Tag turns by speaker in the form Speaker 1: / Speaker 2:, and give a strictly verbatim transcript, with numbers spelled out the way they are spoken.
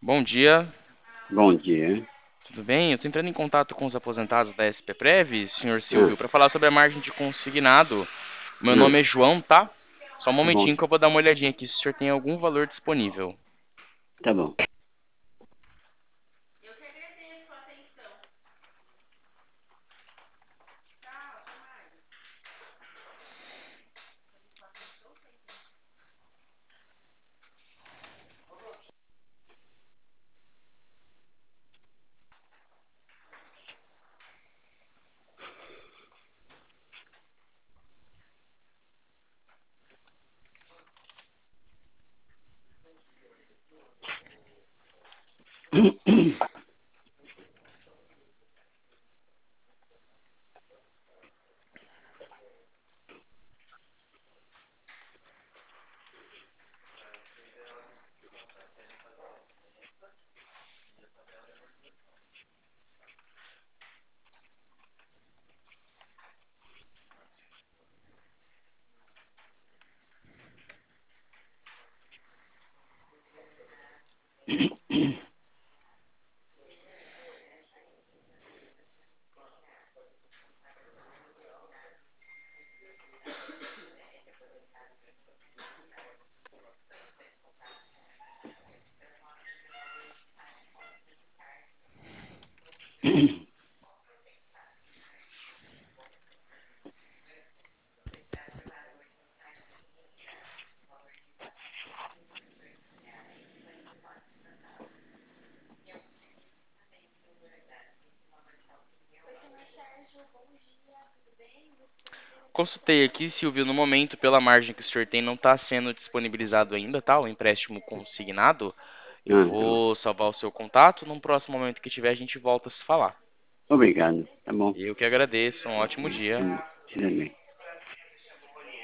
Speaker 1: Bom dia,
Speaker 2: Bom dia.
Speaker 1: tudo bem? Eu estou entrando em contato com os aposentados da S P Prev, senhor
Speaker 2: Ah,
Speaker 1: Silvio, para falar sobre a margem de consignado. Meu
Speaker 2: ah,
Speaker 1: nome é João, tá? Só um
Speaker 2: tá bom,
Speaker 1: momentinho que eu vou dar uma olhadinha aqui se o senhor tem algum valor disponível.
Speaker 2: tá bom.
Speaker 1: Consultei aqui, Silvio, no momento, pela margem que o senhor tem, não está sendo disponibilizado ainda, tá? O empréstimo consignado. Eu
Speaker 2: Ah, tá bom.
Speaker 1: vou salvar o seu contato. Num próximo momento que tiver, a gente volta a se falar.
Speaker 2: Obrigado, tá bom.
Speaker 1: Eu que agradeço. Um ótimo
Speaker 2: Ah,
Speaker 1: dia.
Speaker 2: se se dá bem.